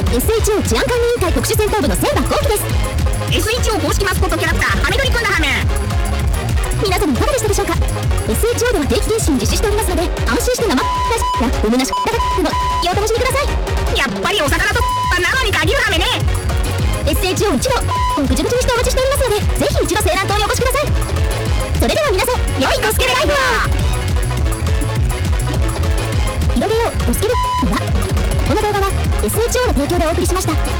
SHO 治安管理委員会特殊戦闘部の千葉幸喜です。 SHO 公式マスコットキャラクターハメドリくんだはめ。 皆様いかがでしたでしょうか。 SHO では定期検診実施しておりますので、安心して生配信やうむなしだがのお楽しみください。 やっぱりお魚となのに限るはめね。 SHO 一同ぐちぐちにしてお待ちしておりますので、ぜひ一度青蘭島にお越しください。それでは皆さん、 良いコスケライフを広げようコスケルは、この動画は SHO の提供でお送りしました。